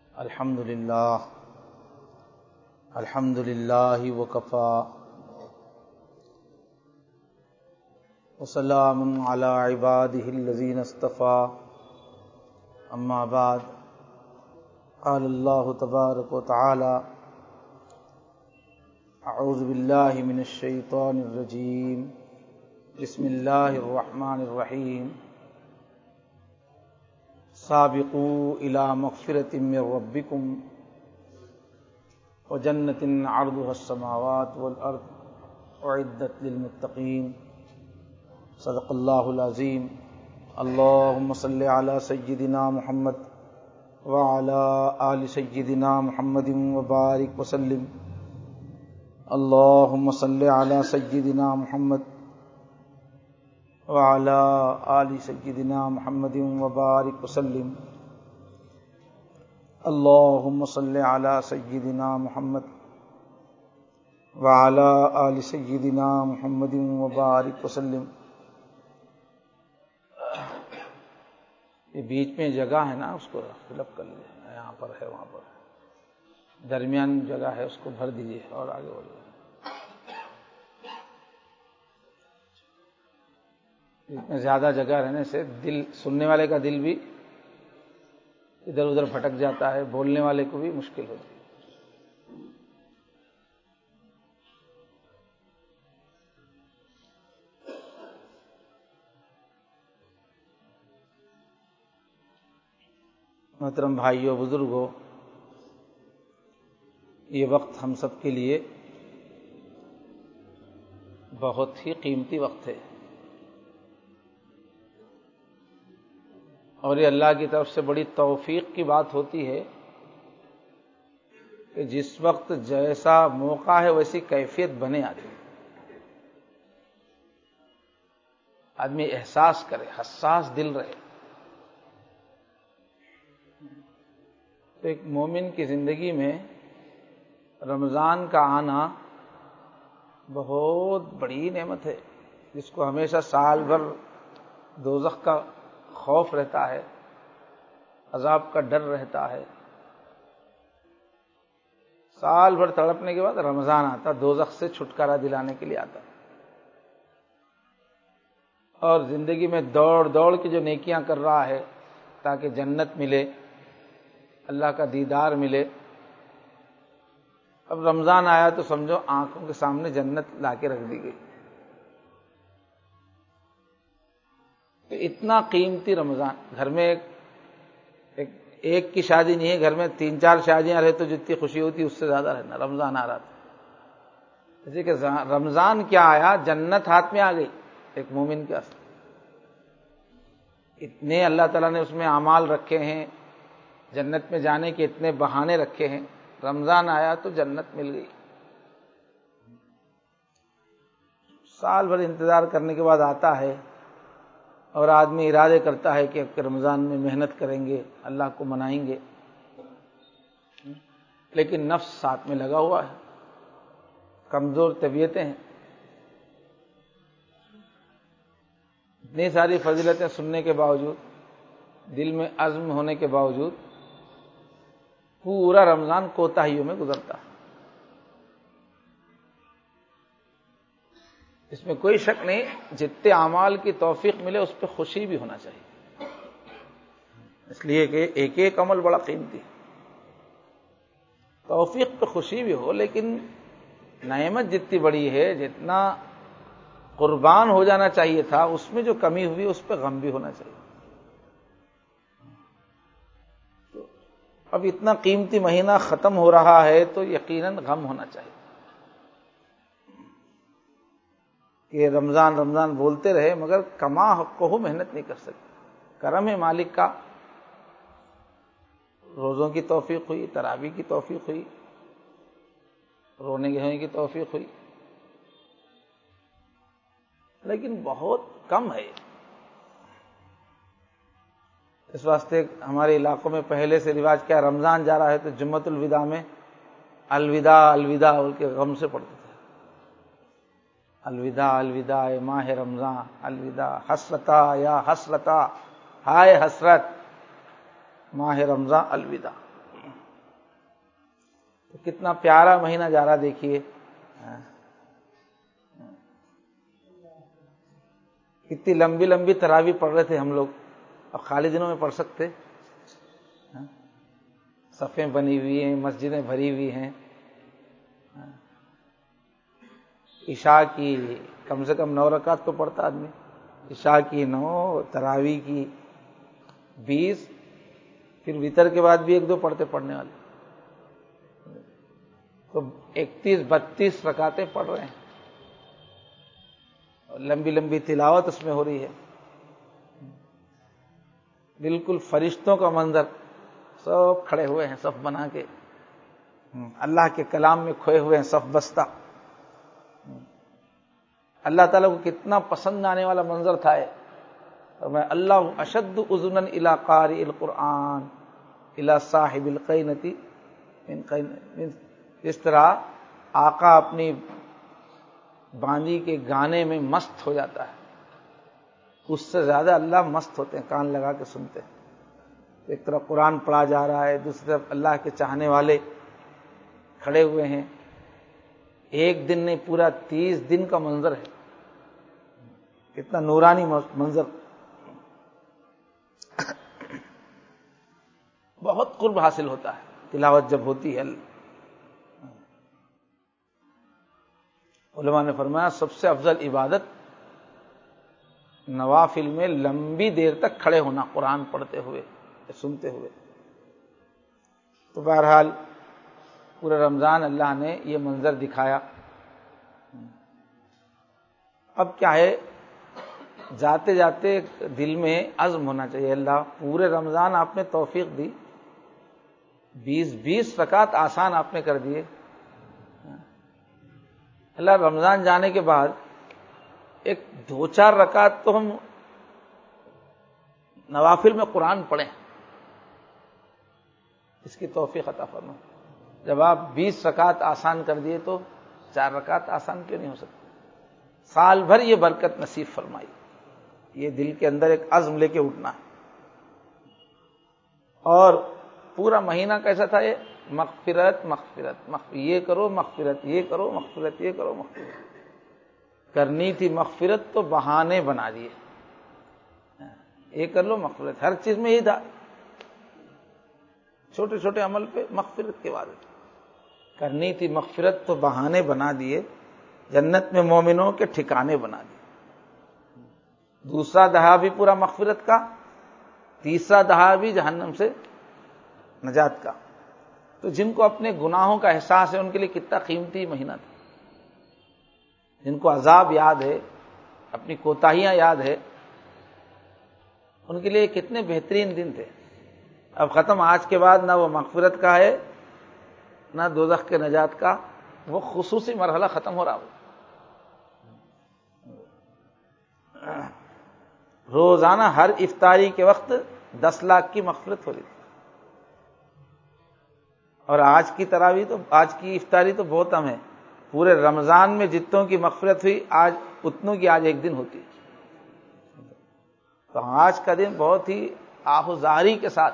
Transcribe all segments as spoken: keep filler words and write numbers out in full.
الحمد للہ الحمد للہ وکفا وسلام علی عبادہ الذین اصطفی اما بعد قال اللہ تبارک وتعالی اعوذ باللہ من الشیطان الرجیم بسم اللہ الرحمن الرحیم سابقوا الی مغفرۃ من ربکم وجنۃ عرضها السماوات والارض اعدت للمتقین صدق اللہ العظیم. اللہم صل علی سیدنا محمد وعلی آل سیدنا محمد وبارک وسلم. اللہم صل علی سیدنا محمد وعلی آل سیدنا محمد وبارک وسلم. اللہم صل علی سیدنا محمد وعلی آل سیدنا محمد وبارک وسلم. یہ بیچ میں جگہ ہے نا، اس کو فل اپ کر لیں. یہاں پر ہے، وہاں پر ہے، درمیان جگہ ہے، اس کو بھر دیجیے اور آگے بڑھیے. اس میں زیادہ جگہ رہنے سے دل سننے والے کا دل بھی ادھر ادھر بھٹک جاتا ہے، بولنے والے کو بھی مشکل ہوتی ہے. محترم بھائیوں، بزرگوں، یہ وقت ہم سب کے لیے بہت ہی قیمتی وقت ہے، اور یہ اللہ کی طرف سے بڑی توفیق کی بات ہوتی ہے کہ جس وقت جیسا موقع ہے ویسی کیفیت بنے آتی ہے. آدمی احساس کرے، حساس دل رہے. تو ایک مومن کی زندگی میں رمضان کا آنا بہت بڑی نعمت ہے، جس کو ہمیشہ سال بھر دوزخ کا خوف رہتا ہے، عذاب کا ڈر رہتا ہے. سال بھر تڑپنے کے بعد رمضان آتا، دوزخ سے چھٹکارا دلانے کے لیے آتا. اور زندگی میں دوڑ دوڑ کے جو نیکیاں کر رہا ہے تاکہ جنت ملے، اللہ کا دیدار ملے، اب رمضان آیا تو سمجھو آنکھوں کے سامنے جنت لا کے رکھ دی گئی. تو اتنا قیمتی رمضان، گھر میں ایک, ایک ایک کی شادی نہیں ہے، گھر میں تین چار شادیاں رہے تو جتنی خوشی ہوتی اس سے زیادہ رہنا. رمضان آ رہا تھا، اسی کہ رمضان کیا آیا، جنت ہاتھ میں آ گئی ایک مومن کے اصل. اتنے اللہ تعالیٰ نے اس میں اعمال رکھے ہیں، جنت میں جانے کے اتنے بہانے رکھے ہیں. رمضان آیا تو جنت مل گئی. سال بھر انتظار کرنے کے بعد آتا ہے اور آدمی ارادے کرتا ہے کہ اب رمضان میں محنت کریں گے، اللہ کو منائیں گے، لیکن نفس ساتھ میں لگا ہوا ہے، کمزور طبیعتیں ہیں. اتنی ساری فضیلتیں سننے کے باوجود، دل میں عزم ہونے کے باوجود، پورا رمضان کوتاہیوں میں گزرتا ہے. اس میں کوئی شک نہیں، جتنے اعمال کی توفیق ملے اس پہ خوشی بھی ہونا چاہیے، اس لیے کہ ایک ایک عمل بڑا قیمتی ہے. توفیق پہ خوشی بھی ہو، لیکن نعمت جتنی بڑی ہے، جتنا قربان ہو جانا چاہیے تھا، اس میں جو کمی ہوئی اس پہ غم بھی ہونا چاہیے. اب اتنا قیمتی مہینہ ختم ہو رہا ہے تو یقیناً غم ہونا چاہیے کہ رمضان رمضان بولتے رہے مگر کما حق کو محنت نہیں کر سکتے. کرم ہے مالک کا، روزوں کی توفیق ہوئی، تراویح کی توفیق ہوئی، رونے گہنے کی توفیق ہوئی، لیکن بہت کم ہے. اس واسطے ہمارے علاقوں میں پہلے سے رواج کیا، رمضان جا رہا ہے تو جمعۃ الوداع میں الوداع الوداع بول کے غم سے پڑھتے تھے. الوداع الوداع ماہ رمضان، الوداع حسرتا یا حسرتا، ہائے حسرت ماہ رمضان الوداع. تو کتنا پیارا مہینہ جا رہا دیکھیے، کتنی لمبی لمبی تراویح پڑھ رہے تھے ہم لوگ، اب خالی دنوں میں پڑھ سکتے؟ صفیں بنی ہوئی ہیں، مسجدیں بھری ہوئی ہیں، عشاء کی کم سے کم نو رکعت تو پڑھتا آدمی، عشاء کی نو، تراویح کی بیس، پھر وتر کے بعد بھی ایک دو پڑھتے پڑھنے والے، تو اکتیس بتیس رکعتیں پڑھ رہے ہیں، لمبی لمبی تلاوت اس میں ہو رہی ہے، بالکل فرشتوں کا منظر، سب کھڑے ہوئے ہیں صف بنا کے، اللہ کے کلام میں کھوئے ہوئے ہیں صف بستہ۔ اللہ تعالیٰ کو کتنا پسند آنے والا منظر تھا ہے، اور میں اللہ اشد اذنا الی قارئ القرآن الی صاحب القینۃ من قین، اس طرح آقا اپنی باندی کے گانے میں مست ہو جاتا ہے، اس سے زیادہ اللہ مست ہوتے ہیں، کان لگا کے سنتے ہیں۔ ایک طرف قرآن پڑھا جا رہا ہے، دوسری طرف اللہ کے چاہنے والے کھڑے ہوئے ہیں، ایک دن نہیں پورا تیس دن کا منظر ہے، کتنا نورانی منظر، بہت قرب حاصل ہوتا ہے تلاوت جب ہوتی ہے۔ علماء نے فرمایا سب سے افضل عبادت نوافل میں لمبی دیر تک کھڑے ہونا، قرآن پڑھتے ہوئے سنتے ہوئے۔ تو بہرحال پورے رمضان اللہ نے یہ منظر دکھایا۔ اب کیا ہے، جاتے جاتے دل میں عزم ہونا چاہیے، اللہ پورے رمضان آپ نے توفیق دی، بیس بیس رکعت آسان آپ نے کر دیے، اللہ رمضان جانے کے بعد ایک دو چار رکعت تو ہم نوافل میں قرآن پڑھیں، اس کی توفیق عطا فرما۔ جب آپ بیس رکعت آسان کر دیے تو چار رکعت آسان کیوں نہیں ہو سکتی؟ سال بھر یہ برکت نصیب فرمائی، یہ دل کے اندر ایک عزم لے کے اٹھنا ہے۔ اور پورا مہینہ کیسا تھا یہ؟ مغفرت مغفرت مغفرت، یہ کرو مغفرت، یہ کرو مغفرت، یہ کرو مغفرت کرنی تھی، مغفرت تو بہانے بنا دیے، یہ کر لو مغفرت، ہر چیز میں یہ تھا، چھوٹے چھوٹے عمل پہ مغفرت کے وعدے کرنی تھی، مغفرت تو بہانے بنا دیے، جنت میں مومنوں کے ٹھکانے بنا دیے۔ دوسرا دہا بھی پورا مغفرت کا، تیسرا دہا بھی جہنم سے نجات کا۔ تو جن کو اپنے گناہوں کا احساس ہے ان کے لیے کتنا قیمتی مہینہ تھا، جن کو عذاب یاد ہے، اپنی کوتاہیاں یاد ہے، ان کے لیے کتنے بہترین دن تھے۔ اب ختم، آج کے بعد نہ وہ مغفرت کا ہے نہ دوزخ کے نجات کا، وہ خصوصی مرحلہ ختم ہو رہا ہو۔ روزانہ ہر افطاری کے وقت دس لاکھ کی مغفرت ہو رہی تھی، اور آج کی تراویح تو آج کی افطاری تو بہت کم ہے، پورے رمضان میں جتنوں کی مغفرت ہوئی آج اتنوں کی آج ایک دن ہوتی ہے۔ تو آج کا دن بہت ہی آہوزاری کے ساتھ،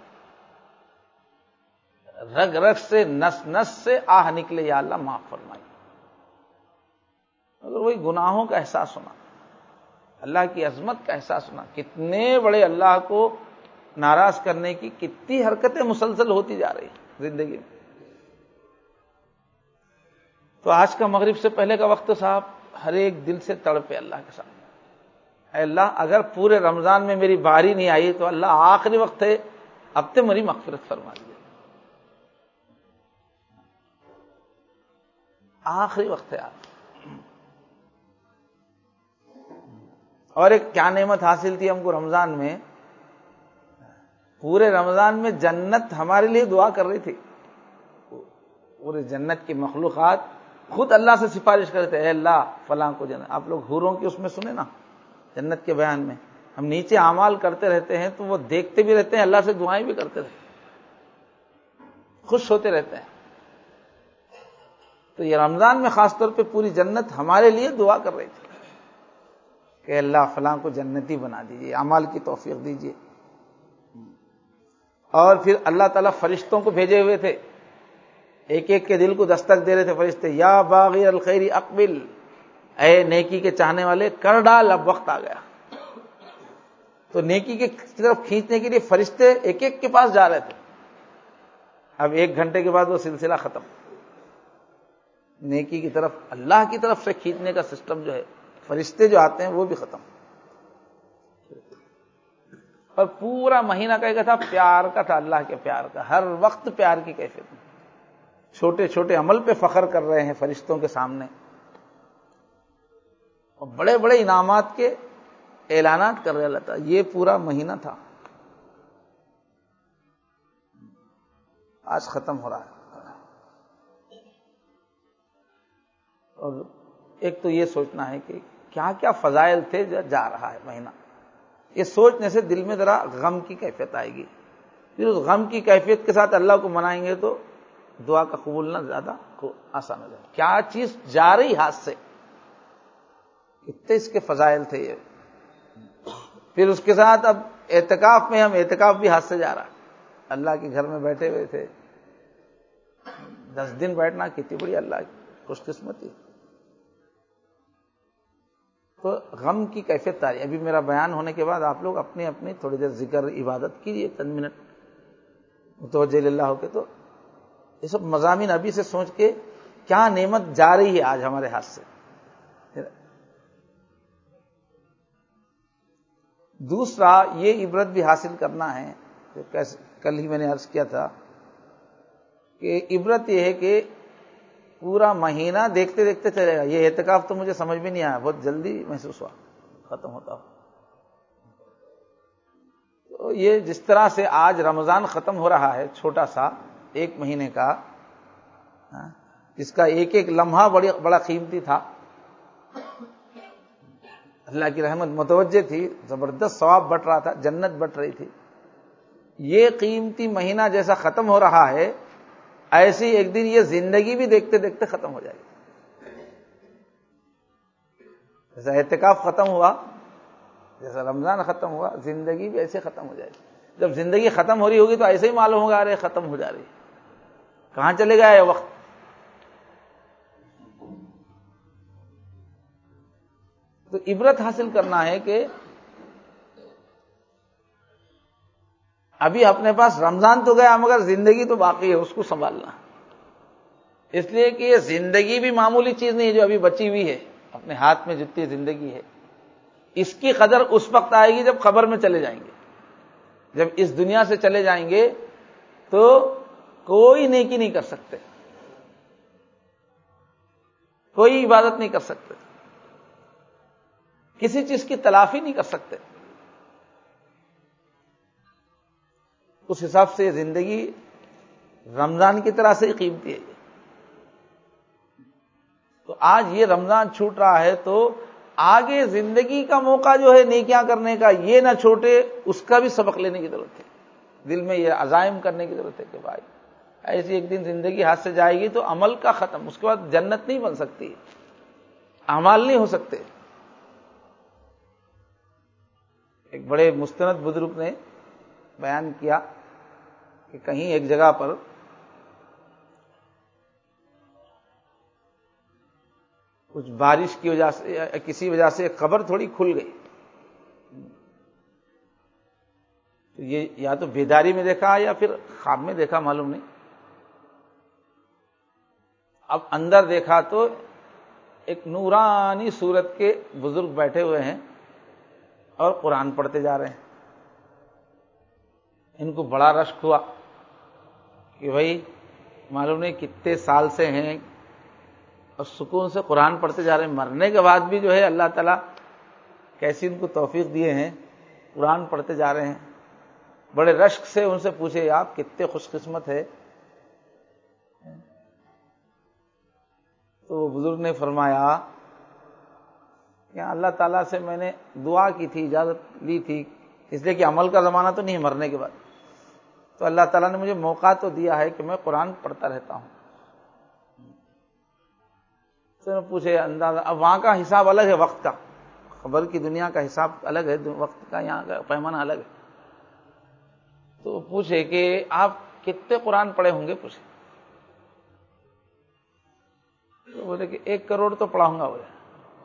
رگ رگ سے نس نس سے آہ نکلے، یا اللہ معاف فرمائی۔ اگر وہی گناہوں کا احساس ہونا، اللہ کی عظمت کا احساس ہونا، کتنے بڑے اللہ کو ناراض کرنے کی کتنی حرکتیں مسلسل ہوتی جا رہی ہیں زندگی میں۔ تو آج کا مغرب سے پہلے کا وقت صاحب ہر ایک دل سے تڑپے اللہ کے سامنے، اے اللہ اگر پورے رمضان میں میری باری نہیں آئی تو اللہ آخری وقت ہے، اب تے میری مغفرت فرما دیجیے، آخری وقت ہے آپ۔ اور ایک کیا نعمت حاصل تھی ہم کو رمضان میں، پورے رمضان میں جنت ہمارے لیے دعا کر رہی تھی، پورے جنت کی مخلوقات خود اللہ سے سفارش کرتے، اے اللہ فلاں کو جنت۔ آپ لوگ حوروں کی اس میں سنے نا جنت کے بیان میں، ہم نیچے اعمال کرتے رہتے ہیں تو وہ دیکھتے بھی رہتے ہیں، اللہ سے دعائیں بھی کرتے رہتے ہیں، خوش ہوتے رہتے ہیں۔ تو یہ رمضان میں خاص طور پہ پوری جنت ہمارے لیے دعا کر رہی تھی کہ اللہ فلاں کو جنتی بنا دیجیے، اعمال کی توفیق دیجیے۔ اور پھر اللہ تعالیٰ فرشتوں کو بھیجے ہوئے تھے ایک ایک کے دل کو دستک دے رہے تھے فرشتے، یا باغی الخیر اقبل، اے نیکی کے چاہنے والے کر ڈال، اب وقت آ گیا۔ تو نیکی کی طرف کھینچنے کے لیے فرشتے ایک ایک کے پاس جا رہے تھے۔ اب ایک گھنٹے کے بعد وہ سلسلہ ختم، نیکی کی طرف اللہ کی طرف سے کھینچنے کا سسٹم جو ہے، فرشتے جو آتے ہیں وہ بھی ختم۔ اور پورا مہینہ کا تھا پیار کا، تھا اللہ کے پیار کا، ہر وقت پیار کی کیفیت میں، چھوٹے چھوٹے عمل پہ فخر کر رہے ہیں فرشتوں کے سامنے، اور بڑے بڑے انعامات کے اعلانات کر رہے اللہ تعالیٰ۔ یہ پورا مہینہ تھا، آج ختم ہو رہا ہے۔ اور ایک تو یہ سوچنا ہے کہ کیا کیا فضائل تھے جو جا رہا ہے مہینہ، یہ سوچنے سے دل میں ذرا غم کی کیفیت آئے گی، پھر اس غم کی کیفیت کے ساتھ اللہ کو منائیں گے تو دعا کا قبولنا زیادہ آسان ہو جائے۔ کیا چیز جا رہی ہاتھ سے، کتنے اس کے فضائل تھے یہ۔ پھر اس کے ساتھ اب اعتکاف میں ہم، اعتکاف بھی ہاتھ سے جا رہا، اللہ کے گھر میں بیٹھے ہوئے تھے، دس دن بیٹھنا کتنی بڑی اللہ کی خوش قسمتی۔ تو غم کی کیفیت تاری۔ ابھی میرا بیان ہونے کے بعد آپ لوگ اپنی اپنی تھوڑی دیر ذکر عبادت کیجیے، چند منٹ متوجہ اللہ ہو کے۔ تو یہ سب مضامین ابھی سے سوچ کے کیا نعمت جا رہی ہے آج ہمارے ہاتھ سے۔ دوسرا یہ عبرت بھی حاصل کرنا ہے، جو کل ہی میں نے عرض کیا تھا کہ عبرت یہ ہے کہ پورا مہینہ دیکھتے دیکھتے چلے گا۔ یہ اعتکاف تو مجھے سمجھ میں نہیں آیا، بہت جلدی محسوس ہوا ختم ہوتا ہو۔ تو یہ جس طرح سے آج رمضان ختم ہو رہا ہے، چھوٹا سا ایک مہینے کا، جس کا ایک ایک لمحہ بڑی بڑا قیمتی تھا، اللہ کی رحمت متوجہ تھی، زبردست ثواب بٹ رہا تھا، جنت بٹ رہی تھی۔ یہ قیمتی مہینہ جیسا ختم ہو رہا ہے، ایسی ایک دن یہ زندگی بھی دیکھتے دیکھتے ختم ہو جائے گی۔ جیسا اعتکاف ختم ہوا، جیسا رمضان ختم ہوا، زندگی بھی ایسے ختم ہو جائے گی۔ جب زندگی ختم ہو رہی ہوگی تو ایسے ہی معلوم ہوگا ارے ختم ہو جا رہی ہے، کہاں چلے گا یہ وقت۔ تو عبرت حاصل کرنا ہے کہ ابھی اپنے پاس رمضان تو گیا مگر زندگی تو باقی ہے، اس کو سنبھالنا۔ اس لیے کہ یہ زندگی بھی معمولی چیز نہیں ہے جو ابھی بچی ہوئی ہے اپنے ہاتھ میں، جتنی زندگی ہے اس کی قدر اس وقت آئے گی جب قبر میں چلے جائیں گے۔ جب اس دنیا سے چلے جائیں گے تو کوئی نیکی نہیں کر سکتے، کوئی عبادت نہیں کر سکتے، کسی چیز کی تلافی نہیں کر سکتے۔ اس حساب سے زندگی رمضان کی طرح سے ہی قیمتی ہے۔ تو آج یہ رمضان چھوٹ رہا ہے تو آگے زندگی کا موقع جو ہے نیکیاں کرنے کا یہ نہ چھوٹے، اس کا بھی سبق لینے کی ضرورت ہے، دل میں یہ عزائم کرنے کی ضرورت ہے کہ بھائی ایسی ایک دن زندگی ہاتھ سے جائے گی تو عمل کا ختم، اس کے بعد جنت نہیں بن سکتی، اعمال نہیں ہو سکتے۔ ایک بڑے مستند بزرگ نے بیان کیا کہ کہیں ایک جگہ پر کچھ بارش کی وجہ سے، کسی وجہ سے قبر تھوڑی کھل گئی، تو یہ یا تو بیداری میں دیکھا یا پھر خواب میں دیکھا، معلوم نہیں۔ اب اندر دیکھا تو ایک نورانی صورت کے بزرگ بیٹھے ہوئے ہیں اور قرآن پڑھتے جا رہے ہیں۔ ان کو بڑا رشک ہوا کہ بھائی معلوم نہیں کتنے سال سے ہیں اور سکون سے قرآن پڑھتے جا رہے ہیں، مرنے کے بعد بھی جو ہے اللہ تعالیٰ کیسی ان کو توفیق دیے ہیں، قرآن پڑھتے جا رہے ہیں۔ بڑے رشک سے ان سے پوچھے آپ کتنے خوش قسمت ہے؟ تو بزرگ نے فرمایا کہ اللہ تعالیٰ سے میں نے دعا کی تھی، اجازت لی تھی، اس لیے کہ عمل کا زمانہ تو نہیں مرنے کے بعد، تو اللہ تعالیٰ نے مجھے موقع تو دیا ہے کہ میں قرآن پڑھتا رہتا ہوں۔ تو پوچھے اندازہ، اب وہاں کا حساب الگ ہے، وقت کا، خبر کی دنیا کا حساب الگ ہے، وقت کا یہاں کا پیمانہ الگ ہے۔ تو پوچھے کہ آپ کتنے قرآن پڑھے ہوں گے؟ پوچھے تو بولے کہ ایک کروڑ تو پڑھاؤں گا. بولے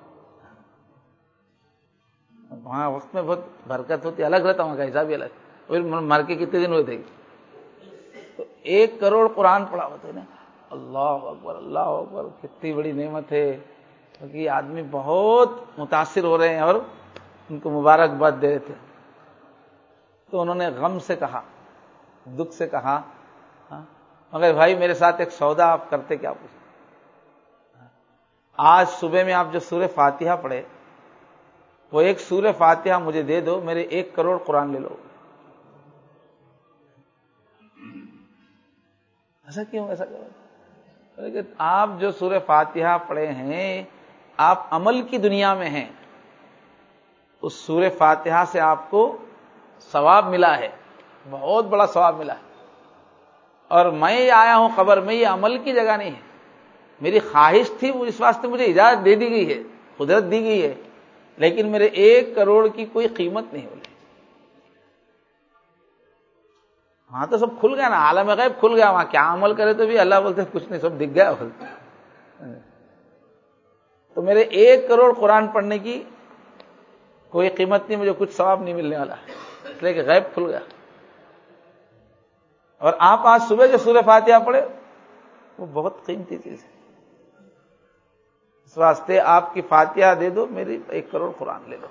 وہاں وقت میں بہت برکت ہوتی، الگ رہتا وہاں کا حساب ہی الگ. پھر مر کے کتنے دن ہوئے تھے؟ تو ایک کروڑ قرآن پڑھا ہوتے نا. اللہ اکبر اللہ اکبر، کتنی بڑی نعمت ہے. کیونکہ یہ آدمی بہت متاثر ہو رہے ہیں اور ان کو مبارکباد دے رہے تھے. تو انہوں نے غم سے کہا، دکھ سے کہا، ہاں مگر بھائی میرے ساتھ ایک سودا آپ کرتے کیا؟ پوچھا آج صبح میں آپ جو سورہ فاتحہ پڑھے وہ ایک سورہ فاتحہ مجھے دے دو، میرے ایک کروڑ قرآن لے لو. ایسا کیوں؟ ایسا کرو لیکن آپ جو سورہ فاتحہ پڑھے ہیں، آپ عمل کی دنیا میں ہیں، اس سورہ فاتحہ سے آپ کو ثواب ملا ہے، بہت بڑا ثواب ملا ہے. اور میں آیا ہوں قبر میں، یہ عمل کی جگہ نہیں ہے. میری خواہش تھی، وہ اس واسطے مجھے اجازت دے دی گئی ہے، قدرت دی گئی ہے، لیکن میرے ایک کروڑ کی کوئی قیمت نہیں ہوگی. وہاں تو سب کھل گیا نا، عالم غیب کھل گیا. وہاں کیا عمل کرے تو بھی اللہ بولتے کچھ نہیں، سب دکھ گیا. تو میرے ایک کروڑ قرآن پڑھنے کی کوئی قیمت نہیں، مجھے کچھ ثواب نہیں ملنے والا، اس لیے کہ غیب کھل گیا. اور آپ آج صبح جو سورہ فاتحہ پڑھے وہ بہت قیمتی چیز ہے. اس واسطے آپ کی فاتحہ دے دو، میری ایک کروڑ قرآن لے لو.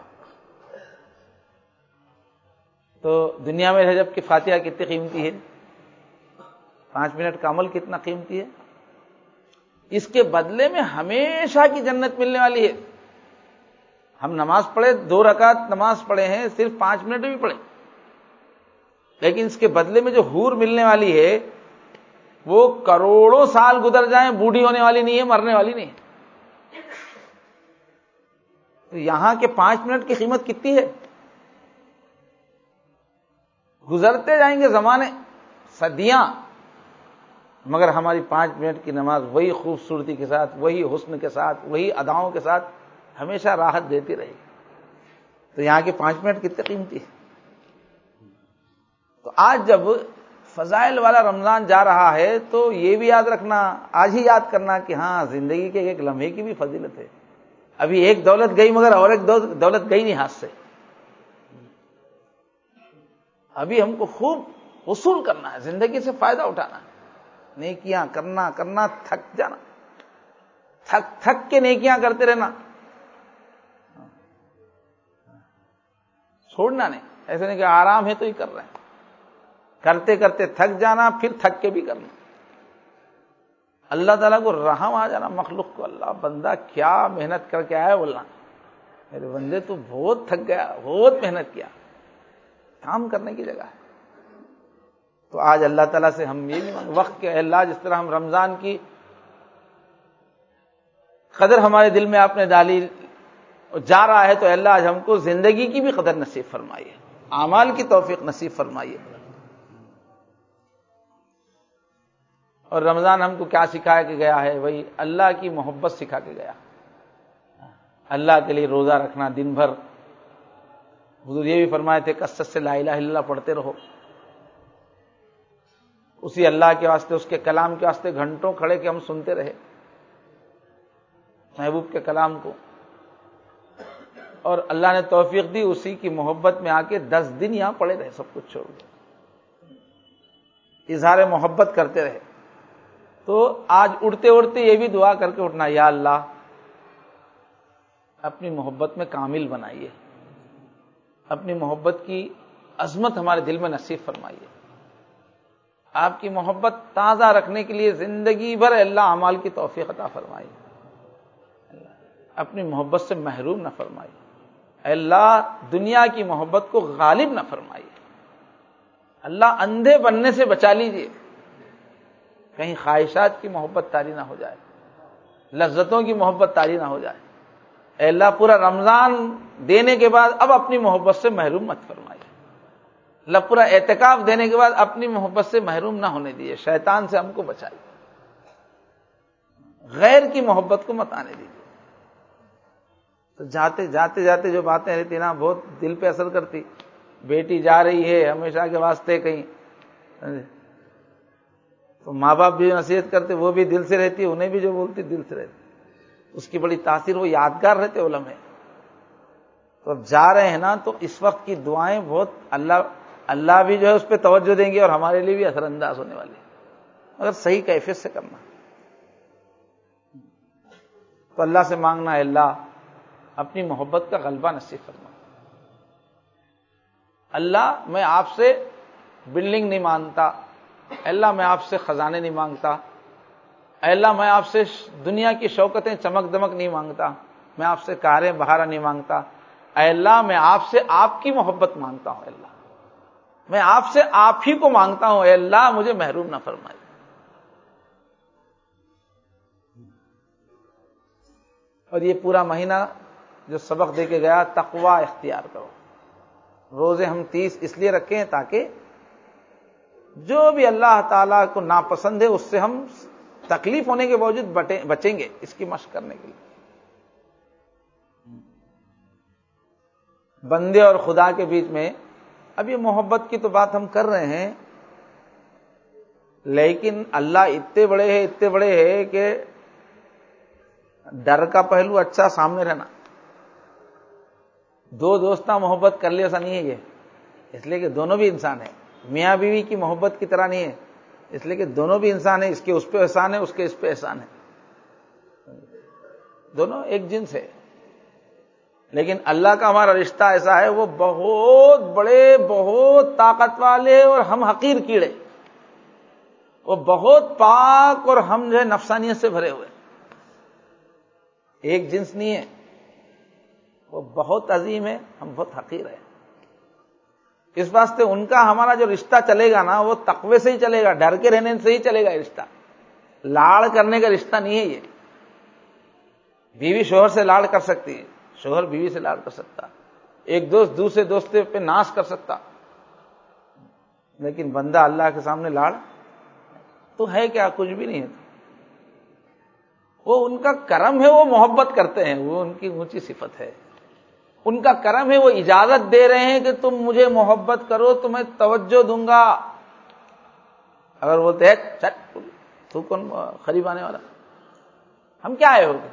تو دنیا میں رجب کی فاتحہ کتنی قیمتی ہے، پانچ منٹ کا عمل کتنا قیمتی ہے. اس کے بدلے میں ہمیشہ کی جنت ملنے والی ہے. ہم نماز پڑھے، دو رکعت نماز پڑھے ہیں، صرف پانچ منٹ بھی پڑھے، لیکن اس کے بدلے میں جو حور ملنے والی ہے وہ کروڑوں سال گزر جائیں بوڑھی ہونے والی نہیں ہے، مرنے والی نہیں ہے. تو یہاں کے پانچ منٹ کی قیمت کتنی ہے؟ گزرتے جائیں گے زمانے، صدیاں، مگر ہماری پانچ منٹ کی نماز وہی خوبصورتی کے ساتھ، وہی حسن کے ساتھ، وہی اداؤں کے ساتھ ہمیشہ راحت دیتی رہے گی. تو یہاں کے پانچ منٹ کتنے قیمتی ہے. تو آج جب فضائل والا رمضان جا رہا ہے تو یہ بھی یاد رکھنا، آج ہی یاد کرنا کہ ہاں زندگی کے ایک لمحے کی بھی فضیلت ہے. ابھی ایک دولت گئی مگر اور ایک دولت گئی نہیں ہاتھ سے. ابھی ہم کو خوب وصول کرنا ہے، زندگی سے فائدہ اٹھانا ہے، نیکیاں کرنا کرنا تھک جانا، تھک تھک کے نیکیاں کرتے رہنا، چھوڑنا نہیں. ایسے نہیں کہ آرام ہے تو ہی کر رہے ہیں، کرتے کرتے تھک جانا، پھر تھک کے بھی کرنا. اللہ تعالیٰ کو رحم آ جانا مخلوق کو، اللہ بندہ کیا محنت کر کے آیا، بولنا میرے بندے تو بہت تھک گیا، بہت محنت کیا. کام کرنے کی جگہ ہے. تو آج اللہ تعالیٰ سے ہم یہ بھی وقت کے اللہ، جس طرح ہم رمضان کی قدر ہمارے دل میں آپ نے ڈالی جا رہا ہے، تو اللہ آج ہم کو زندگی کی بھی قدر نصیب فرمائیے، اعمال کی توفیق نصیب فرمائیے. اور رمضان ہم کو کیا سکھا کے گیا ہے؟ وہی اللہ کی محبت سکھا کے گیا. اللہ کے لیے روزہ رکھنا دن بھر. حضور یہ بھی فرمائے تھے کثرت سے لا الہ الا اللہ پڑھتے رہو. اسی اللہ کے واسطے، اس کے کلام کے واسطے گھنٹوں کھڑے کہ ہم سنتے رہے محبوب کے کلام کو. اور اللہ نے توفیق دی، اسی کی محبت میں آ کے دس دن یہاں پڑے رہے، سب کچھ چھوڑ کے اظہار محبت کرتے رہے. تو آج اٹھتے اٹھتے یہ بھی دعا کر کے اٹھنا، یا اللہ اپنی محبت میں کامل بنائیے، اپنی محبت کی عظمت ہمارے دل میں نصیب فرمائیے. آپ کی محبت تازہ رکھنے کے لیے زندگی بھر اللہ اعمال کی توفیق عطا فرمائیے. اپنی محبت سے محروم نہ فرمائیے. اللہ دنیا کی محبت کو غالب نہ فرمائیے. اللہ اندھے بننے سے بچا لیجیے، کہیں خواہشات کی محبت طاری نہ ہو جائے، لذتوں کی محبت طاری نہ ہو جائے. اے اللہ پورا رمضان دینے کے بعد اب اپنی محبت سے محروم مت فرمائیے. اللہ پورا اعتکاف دینے کے بعد اپنی محبت سے محروم نہ ہونے دیجیے. شیطان سے ہم کو بچائیے، غیر کی محبت کو مت آنے دیجیے. تو جاتے جاتے جاتے جو باتیں رہتی نا بہت دل پہ اثر کرتی. بیٹی جا رہی ہے ہمیشہ کے واسطے کہیں، تو ماں باپ بھی نصیحت کرتے، وہ بھی دل سے رہتی، انہیں بھی جو بولتی دل سے رہتی. اس کی بڑی تاثیر، وہ یادگار رہتے وہ لمحے. تو اب جا رہے ہیں نا، تو اس وقت کی دعائیں بہت اللہ اللہ بھی جو ہے اس پہ توجہ دیں گے اور ہمارے لیے بھی اثر انداز ہونے والی ہے، اگر صحیح کیفیت سے کرنا. تو اللہ سے مانگنا ہے اللہ اپنی محبت کا غلبہ نصیب فرما. اللہ میں آپ سے بلڈنگ نہیں مانگتا، اللہ میں آپ سے خزانے نہیں مانگتا، اللہ میں آپ سے دنیا کی شوکتیں چمک دمک نہیں مانگتا، میں آپ سے کاریں بہارا نہیں مانگتا. اے اللہ میں آپ سے آپ کی محبت مانگتا ہوں. اللہ میں آپ سے آپ ہی کو مانگتا ہوں. اے اللہ مجھے محروم نہ فرمائے. اور یہ پورا مہینہ جو سبق دے کے گیا، تقوی اختیار کرو. روزے ہم تیس اس لیے رکھے ہیں تاکہ جو بھی اللہ تعالیٰ کو ناپسند ہے اس سے ہم تکلیف ہونے کے باوجود بچیں گے، اس کی مشق کرنے کے لیے. بندے اور خدا کے بیچ میں اب یہ محبت کی تو بات ہم کر رہے ہیں، لیکن اللہ اتنے بڑے ہیں اتنے بڑے ہیں کہ ڈر کا پہلو اچھا سامنے رہنا. دو دوستاں محبت کر لے ایسا نہیں ہے یہ، اس لیے کہ دونوں بھی انسان ہیں. میاں بیوی کی محبت کی طرح نہیں ہے، اس لیے کہ دونوں بھی انسان ہیں. اس کے اس پہ احسان ہے، اس کے اس پہ احسان ہے، دونوں ایک جنس ہے. لیکن اللہ کا ہمارا رشتہ ایسا ہے، وہ بہت بڑے، بہت طاقت والے اور ہم حقیر کیڑے. وہ بہت پاک اور ہم جو ہے نفسانیت سے بھرے ہوئے. ایک جنس نہیں ہے. وہ بہت عظیم ہے، ہم بہت حقیر ہیں. اس واسطے ان کا ہمارا جو رشتہ چلے گا نا، وہ تقوی سے ہی چلے گا، ڈر کے رہنے سے ہی چلے گا. یہ رشتہ لاڑ کرنے کا رشتہ نہیں ہے. یہ بیوی شوہر سے لاڑ کر سکتی ہے، شوہر بیوی سے لاڑ کر سکتا، ایک دوست دوسرے دوست پہ ناز کر سکتا، لیکن بندہ اللہ کے سامنے لاڑ تو ہے کیا؟ کچھ بھی نہیں ہے. وہ ان کا کرم ہے، وہ محبت کرتے ہیں، وہ ان کی اونچی صفت ہے. ان کا کرم ہے، وہ اجازت دے رہے ہیں کہ تم مجھے محبت کرو تو میں توجہ دوں گا. اگر بولتے ہیں چٹ تو کون قریب آنے والا، ہم کیا آئے ہوگے؟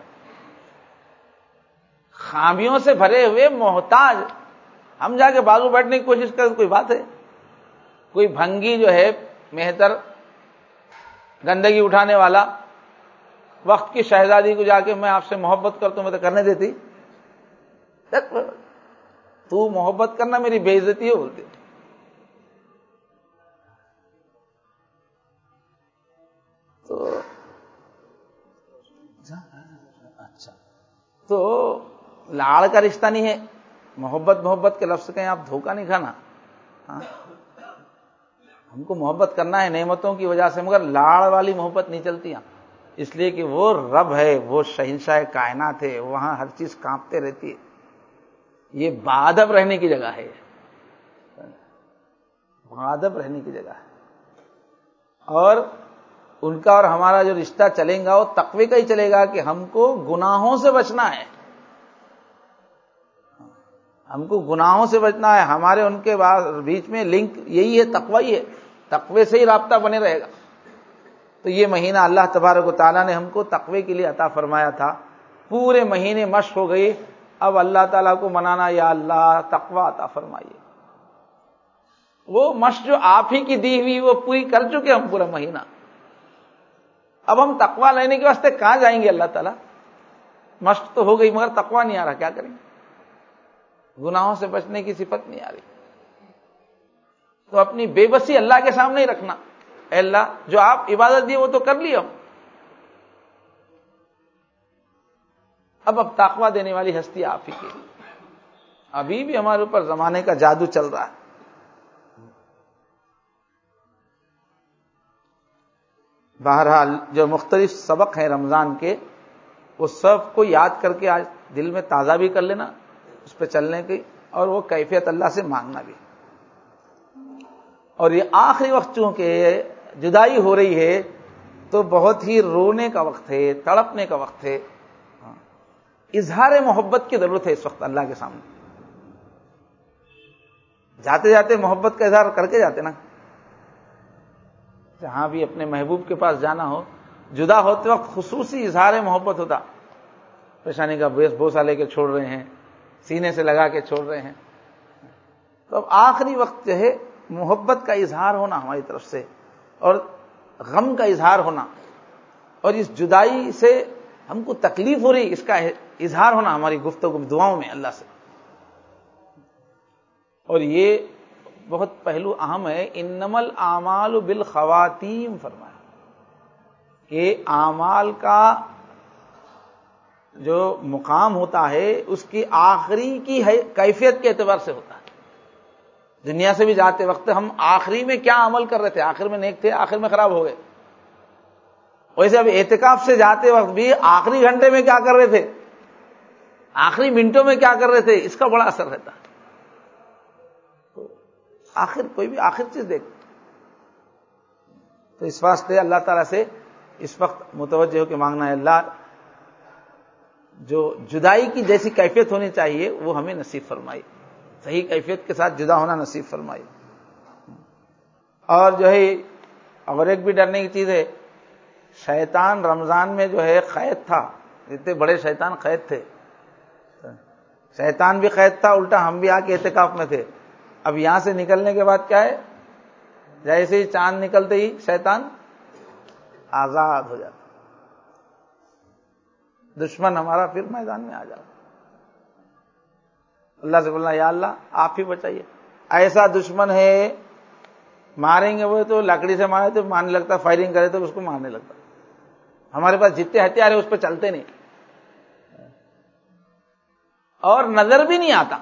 خامیوں سے بھرے ہوئے محتاج، ہم جا کے بازو بیٹھنے کی کوشش کریں، کوئی بات ہے؟ کوئی بھنگی جو ہے مہتر گندگی اٹھانے والا، وقت کی شہزادی کو جا کے میں آپ سے محبت کرتا ہوں میں تو کرنے دیتی؟ تو محبت کرنا میری بے عزتی ہے بولتے. تو اچھا تو لاڑ کا رشتہ نہیں ہے. محبت محبت کے لفظ کہیں آپ دھوکہ نہیں کھانا. ہاں ہم کو محبت کرنا ہے نعمتوں کی وجہ سے، مگر لاڑ والی محبت نہیں چلتی. اس لیے کہ وہ رب ہے، وہ شہنشاہ کائنات ہے، وہاں ہر چیز کانپتے رہتی ہے. یہ باادب رہنے کی جگہ ہے، باادب رہنے کی جگہ ہے. اور ان کا اور ہمارا جو رشتہ چلے گا وہ تقوی کا ہی چلے گا کہ ہم کو گناہوں سے بچنا ہے. ہم کو گناہوں سے بچنا ہے. ہمارے ان کے بیچ میں لنک یہی ہے، تقوی ہی ہے. تقوی سے ہی رابطہ بنے رہے گا. تو یہ مہینہ اللہ تبارک و تعالیٰ نے ہم کو تقوی کے لیے عطا فرمایا تھا. پورے مہینے مشق ہو گئی. اب اللہ تعالیٰ کو منانا، یا اللہ تقوی عطا فرمائیے. وہ مشق جو آپ ہی کی دی ہوئی وہ پوری کر چکے ہم پورا مہینہ. اب ہم تقوی لینے کے واسطے کہاں جائیں گے؟ اللہ تعالیٰ مشق تو ہو گئی مگر تقوی نہیں آ رہا، کیا کریں گے؟ گناہوں سے بچنے کی صفت نہیں آ رہی. تو اپنی بے بسی اللہ کے سامنے ہی رکھنا. اے اللہ جو آپ عبادت دی وہ تو کر لی ہم، اب اب تقوی دینے والی ہستی آپ ہی کی. ابھی بھی ہمارے اوپر زمانے کا جادو چل رہا ہے. بہرحال جو مختلف سبق ہیں رمضان کے، وہ سب کو یاد کر کے آج دل میں تازہ بھی کر لینا، اس پہ چلنے کی، اور وہ کیفیت اللہ سے مانگنا بھی. اور یہ آخری وقت چونکہ جدائی ہو رہی ہے تو بہت ہی رونے کا وقت ہے، تڑپنے کا وقت ہے. اظہار محبت کی ضرورت ہے اس وقت اللہ کے سامنے. جاتے جاتے محبت کا اظہار کر کے جاتے نا. جہاں بھی اپنے محبوب کے پاس جانا ہو، جدا ہوتے وقت خصوصی اظہار محبت ہوتا. پیشانی کا بوسہ لے کے چھوڑ رہے ہیں، سینے سے لگا کے چھوڑ رہے ہیں. تو اب آخری وقت جو ہے محبت کا اظہار ہونا ہماری طرف سے اور غم کا اظہار ہونا اور اس جدائی سے ہم کو تکلیف ہو رہی اس کا اظہار ہونا ہماری گفتگو میں، دعاؤں میں اللہ سے. اور یہ بہت پہلو اہم ہے. انما الاعمال بالخواتیم فرمایا کہ اعمال کا جو مقام ہوتا ہے اس کی آخری کی کیفیت کے اعتبار سے ہوتا ہے. دنیا سے بھی جاتے وقت ہم آخری میں کیا عمل کر رہے تھے، آخر میں نیک تھے، آخر میں خراب ہو گئے. ویسے اب اعتکاف سے جاتے وقت بھی آخری گھنٹے میں کیا کر رہے تھے، آخری منٹوں میں کیا کر رہے تھے، اس کا بڑا اثر رہتا ہے. تو آخر کوئی بھی آخر چیز دیکھ. تو اس واسطے اللہ تعالیٰ سے اس وقت متوجہ ہو کے مانگنا ہے، اللہ جو جدائی کی جیسی کیفیت ہونی چاہیے وہ ہمیں نصیب فرمائی، صحیح کیفیت کے ساتھ جدا ہونا نصیب فرمائی. اور جو ہے اور ایک بھی ڈرنے کی چیز ہے، شیطان رمضان میں جو ہے قید تھا، اتنے بڑے شیطان قید تھے. شیطان بھی قید تھا، الٹا ہم بھی آ کے اعتکاف میں تھے. اب یہاں سے نکلنے کے بعد کیا ہے، جیسے ہی چاند نکلتے ہی شیطان آزاد ہو جاتا، دشمن ہمارا پھر میدان میں آ جاتا. اللہ سے بولنا یا اللہ آپ ہی بچائیے. ایسا دشمن ہے ماریں گے وہ تو لکڑی سے مارے تو مارنے لگتا، فائرنگ کرے تو اس کو مارنے لگتا. ہمارے پاس جتنے ہتھیار ہیں اس پہ چلتے نہیں اور نظر بھی نہیں آتا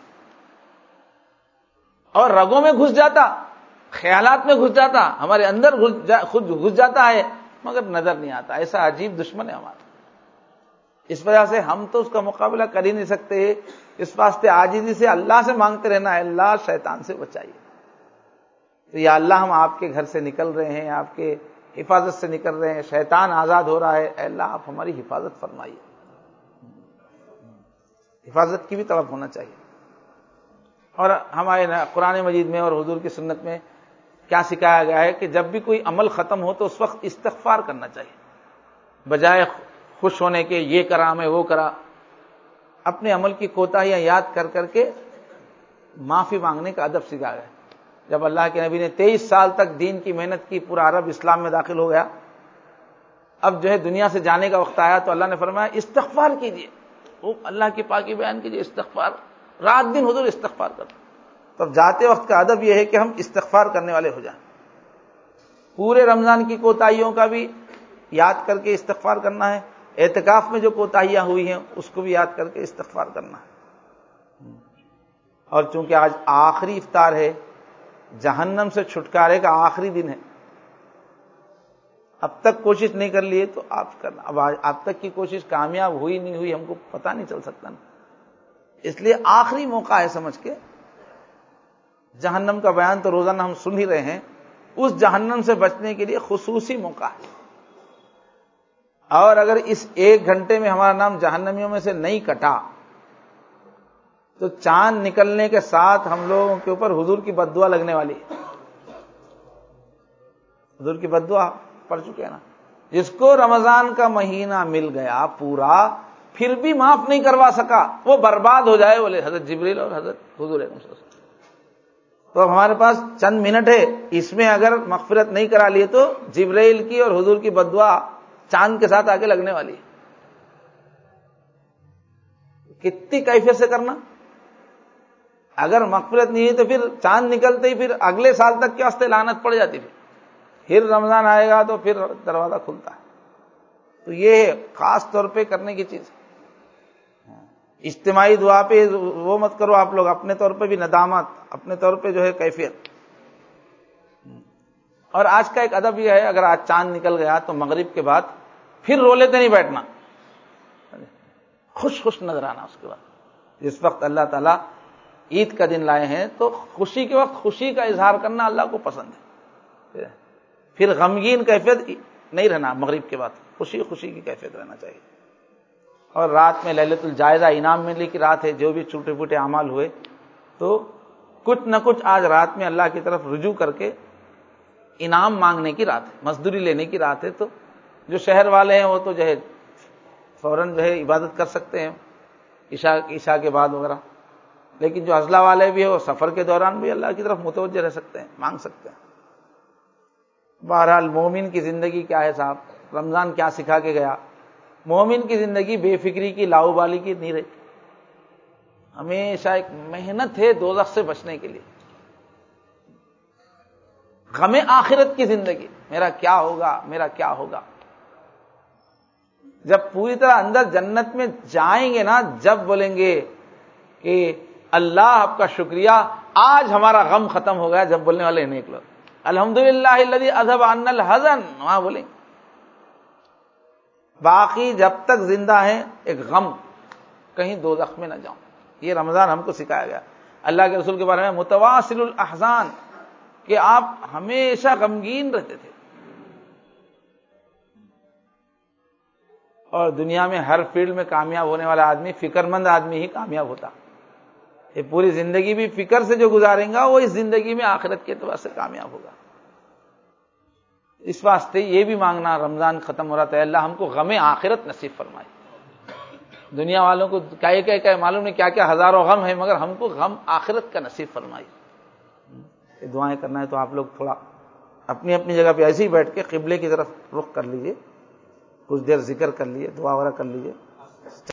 اور رگوں میں گھس جاتا، خیالات میں گھس جاتا، ہمارے اندر خود گھس جاتا ہے مگر نظر نہیں آتا. ایسا عجیب دشمن ہے ہمارا. اس وجہ سے ہم تو اس کا مقابلہ کر ہی نہیں سکتے. اس واسطے عاجزی سے اللہ سے مانگتے رہنا ہے، اللہ شیطان سے بچائیے. تو یا اللہ ہم آپ کے گھر سے نکل رہے ہیں، آپ کے حفاظت سے نکل رہے ہیں، شیطان آزاد ہو رہا ہے، اے اللہ آپ ہماری حفاظت فرمائیے. حفاظت کی بھی طلب ہونا چاہیے. اور ہمارے قرآن مجید میں اور حضور کی سنت میں کیا سکھایا گیا ہے کہ جب بھی کوئی عمل ختم ہو تو اس وقت استغفار کرنا چاہیے، بجائے خوش ہونے کے یہ کرا میں وہ کرا. اپنے عمل کی کوتاہیاں یاد کر کر کے معافی مانگنے کا ادب سکھایا گیا. جب اللہ کے نبی نے تیئیس سال تک دین کی محنت کی، پورا عرب اسلام میں داخل ہو گیا، اب جو ہے دنیا سے جانے کا وقت آیا تو اللہ نے فرمایا استغفار کیجیے، وہ اللہ کی پاکی بیان کیجیے، استغفار رات دن حضور استغفار کرتے. تب جاتے وقت کا ادب یہ ہے کہ ہم استغفار کرنے والے ہو جائیں. پورے رمضان کی کوتاہیوں کا بھی یاد کر کے استغفار کرنا ہے، اعتکاف میں جو کوتاہیاں ہوئی ہیں اس کو بھی یاد کر کے استغفار کرنا ہے. اور چونکہ آج آخری افطار ہے، جہنم سے چھٹکارے کا آخری دن ہے، اب تک کوشش نہیں کر لیے تو آپ کرنا. اب اب تک کی کوشش کامیاب ہوئی نہیں ہوئی ہم کو پتہ نہیں چل سکتا نا. اس لیے آخری موقع ہے سمجھ کے. جہنم کا بیان تو روزانہ ہم سن ہی رہے ہیں، اس جہنم سے بچنے کے لیے خصوصی موقع ہے. اور اگر اس ایک گھنٹے میں ہمارا نام جہنمیوں میں سے نہیں کٹا تو چاند نکلنے کے ساتھ ہم لوگوں کے اوپر حضور کی بد دعا لگنے والی ہے. حضور کی بد دعا پڑھ چکے ہیں نا. جس کو رمضان کا مہینہ مل گیا پورا پھر بھی معاف نہیں کروا سکا وہ برباد ہو جائے، بولے حضرت جبریل اور حضرت حضور اکرم صلی اللہ علیہ وسلم. تو اب ہمارے پاس چند منٹ ہے، اس میں اگر مغفرت نہیں کرا لیے تو جبریل کی اور حضور کی بد دعا چاند کے ساتھ آگے لگنے والی ہے. کتنی کیفیت سے کرنا. اگر مغفرت نہیں ہے تو پھر چاند نکلتے ہی پھر اگلے سال تک کے واسطے لعنت پڑ جاتی. پھر پھر رمضان آئے گا تو پھر دروازہ کھلتا ہے. تو یہ خاص طور پہ کرنے کی چیز. اجتماعی دعا پہ وہ مت کرو آپ لوگ، اپنے طور پہ بھی ندامت، اپنے طور پہ جو ہے کیفیت. اور آج کا ایک ادب یہ ہے، اگر آج چاند نکل گیا تو مغرب کے بعد پھر رو لیتے نہیں بیٹھنا، خوش خوش نظر آنا. اس کے بعد جس وقت اللہ تعالیٰ عید کا دن لائے ہیں تو خوشی کے وقت خوشی کا اظہار کرنا اللہ کو پسند ہے. پھر غمگین کیفیت نہیں رہنا. مغرب کے بعد خوشی خوشی کی کیفیت رہنا چاہیے. اور رات میں لیلۃ الجائزہ انعام ملنے کی رات ہے. جو بھی چھوٹے پھوٹے اعمال ہوئے تو کچھ نہ کچھ آج رات میں اللہ کی طرف رجوع کر کے انعام مانگنے کی رات ہے، مزدوری لینے کی رات ہے. تو جو شہر والے ہیں وہ تو جو ہے فوراً جو ہے عبادت کر سکتے ہیں عشاء عشاء کے بعد وغیرہ، لیکن جو عضلہ والے بھی ہیں وہ سفر کے دوران بھی اللہ کی طرف متوجہ رہ سکتے ہیں، مانگ سکتے ہیں۔ بہرحال مومن کی زندگی کیا ہے صاحب، رمضان کیا سکھا کے گیا؟ مومن کی زندگی بے فکری کی، لاؤبالی کی نہیں رہتی، ہمیشہ ایک محنت ہے دوزخ سے بچنے کے لیے، غم آخرت کی زندگی، میرا کیا ہوگا میرا کیا ہوگا۔ جب پوری طرح اندر جنت میں جائیں گے نا، جب بولیں گے کہ اللہ آپ کا شکریہ آج ہمارا غم ختم ہو گیا، جب بولنے والے نیک لوگ الحمدللہ الذی اذھب عنا الحزن، وہاں بولیں گے۔ باقی جب تک زندہ ہیں ایک غم، کہیں دوزخ میں نہ جاؤں، یہ رمضان ہم کو سکھایا گیا۔ اللہ کے رسول کے بارے میں متواصل الاحزان، کہ آپ ہمیشہ غمگین رہتے تھے، اور دنیا میں ہر فیلڈ میں کامیاب ہونے والا آدمی فکر مند آدمی ہی کامیاب ہوتا۔ یہ پوری زندگی بھی فکر سے جو گزاریں گا وہ اس زندگی میں آخرت کے اعتبار سے کامیاب ہوگا۔ اس واسطے یہ بھی مانگنا رمضان ختم ہو رہا تھا، اللہ ہم کو غم آخرت نصیب فرمائے۔ دنیا والوں کو کیا کیا کیا معلوم نہیں کیا کیا ہزاروں غم ہے، مگر ہم کو غم آخرت کا نصیب فرمائے۔ یہ دعائیں کرنا ہے تو آپ لوگ تھوڑا اپنی اپنی جگہ پہ ایسے ہی بیٹھ کے قبلے کی طرف رخ کر لیجئے، کچھ دیر ذکر کر لیجئے، دعا وغیرہ کر لیجئے۔